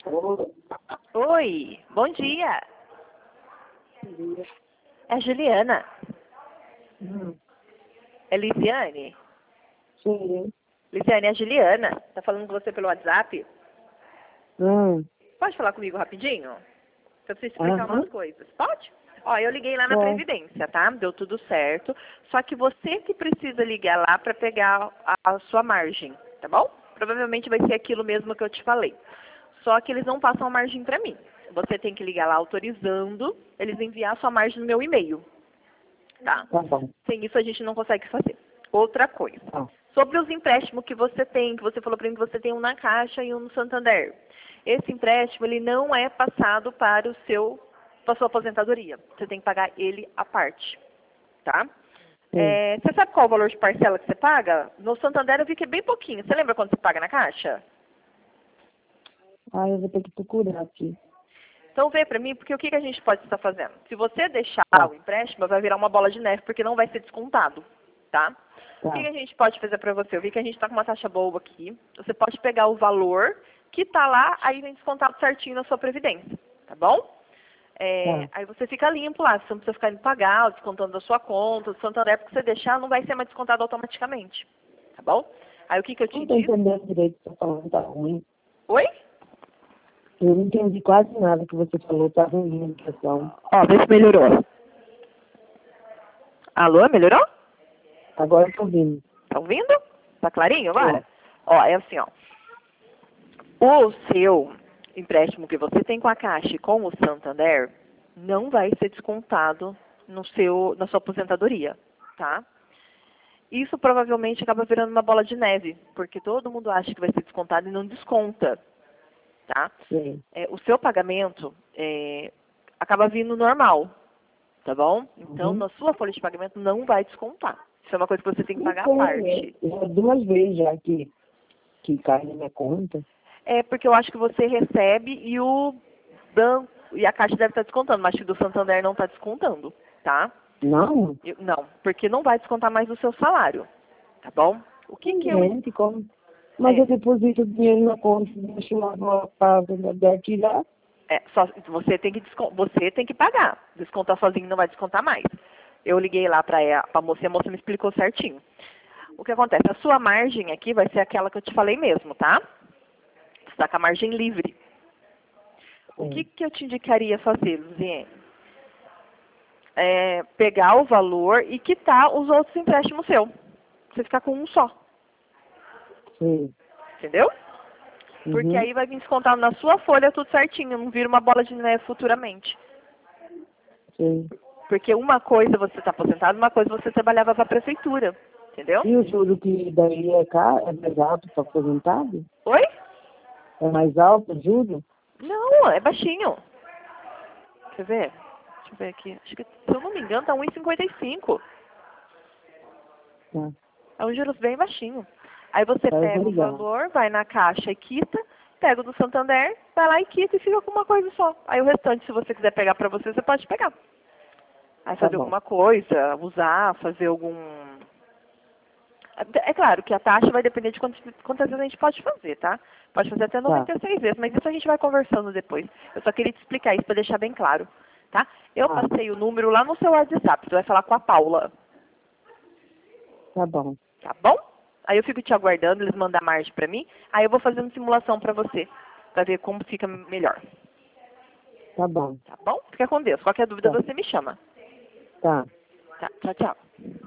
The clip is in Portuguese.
Oi. Oi, bom dia. Bom dia. É a Juliana. Hum, É Lisiane? sim. Lisiane, é a Juliana. Tá falando com você pelo WhatsApp? Hum, Pode falar comigo rapidinho? Eu preciso explicar aham, umas coisas. Pode? Ó, eu liguei lá na pode. Previdência, tá? Deu tudo certo. Só que você que precisa ligar lá para pegar a sua margem, tá bom? Provavelmente vai ser aquilo mesmo que eu te falei. Só que eles não passam a margem para mim. Você tem que ligar lá autorizando eles enviar a sua margem no meu e-mail, tá? Tá bom. Sem isso a gente não consegue fazer. Outra coisa. Tá. Sobre os empréstimos que você tem, que você falou para mim que você tem um na Caixa e um no Santander. Esse empréstimo, ele não é passado para a sua aposentadoria. Você tem que pagar ele à parte, tá? Sim. Você sabe qual o valor de parcela que você paga? No Santander eu vi que é bem pouquinho. Você lembra quanto você paga na Caixa? Ah, eu vou ter que procurar aqui. Então vê para mim, porque o que que a gente pode estar fazendo? Se você deixar Tá, o empréstimo, vai virar uma bola de neve, porque não vai ser descontado, tá? O que que tá. a gente pode fazer para você? Eu vi que a gente está com uma taxa boa aqui. Você pode pegar o valor que está lá, aí vem descontado certinho na sua previdência, tá bom? Tá. Aí você fica limpo lá, você não precisa ficar indo pagar, descontando da sua conta, do Santander, porque você deixar, não vai ser mais descontado automaticamente, tá bom? Aí o que que eu te Não tô disse? entendendo direito o que você tá falando, tá ruim. Oi? Eu não entendi quase nada que você falou, tá ruim a ligação. Ó, vê se melhorou. Alô, melhorou? Agora eu tô ouvindo. Tá ouvindo? Tá clarinho agora? Tô. Ó, é assim, ó. O seu empréstimo que você tem com a Caixa e com o Santander não vai ser descontado na sua aposentadoria, tá? Isso provavelmente acaba virando uma bola de neve, porque todo mundo acha que vai ser descontado e não desconta, tá? Sim. O seu pagamento acaba vindo normal, tá bom? Então, Uhum. na sua folha de pagamento não vai descontar. Isso é uma coisa que você tem que Não pagar à sei, parte. já 2 vezes já que cai na minha conta. É porque eu acho que você recebe e o banco e a Caixa deve estar descontando, mas acho que do Santander não está descontando, tá? Não? Não, porque não vai descontar mais do seu salário, tá bom? O que que eu... Gente, como? Mas eu É, deposito o dinheiro na conta e deixo lá para vendedor tirar. você tem que você tem que pagar. Descontar sozinho não vai descontar mais. Eu liguei lá para a moça e a moça me explicou certinho. O que acontece? A sua margem aqui vai ser aquela que eu te falei mesmo, tá? Você está com a margem livre. O que Sim. que eu te indicaria fazer, Luziene? Pegar o valor e quitar os outros empréstimos seus. Você ficar com um só, Sim. entendeu? Porque Uhum. aí vai vir descontado na sua folha tudo certinho, não vira uma bola de neve futuramente. Sim. Porque uma coisa você está aposentado, uma coisa você trabalhava para a prefeitura, entendeu? E o juro que daí é caro, é mais alto para aposentado? Oi? É mais alto o juro? Não, é baixinho. Quer ver? Deixa eu ver aqui. Acho que, se eu não me engano, tá 1,55. Tá. É um juros bem baixinho. Aí você Tá, eu vou pega o ligar. valor, vai na Caixa e quita, pega o do Santander, vai lá e quita e fica com uma coisa só. Aí o restante, se você quiser pegar pra você, você pode pegar. Aí Tá fazer bom. alguma coisa, usar, fazer algum... É claro que a taxa vai depender de quantas vezes a gente pode fazer, tá? Pode fazer até Tá. 96 vezes, mas isso a gente vai conversando depois. Eu só queria te explicar isso para deixar bem claro, tá? Eu Tá. passei o número lá no seu WhatsApp, você vai falar com a Paula, Tá bom. tá bom? Aí eu fico te aguardando, eles mandam a margem para mim, aí eu vou fazendo simulação para você, para ver como fica melhor, Tá bom. tá bom? Fica com Deus. Qualquer dúvida Tá. você me chama. Tá. Tá, tchau, tchau.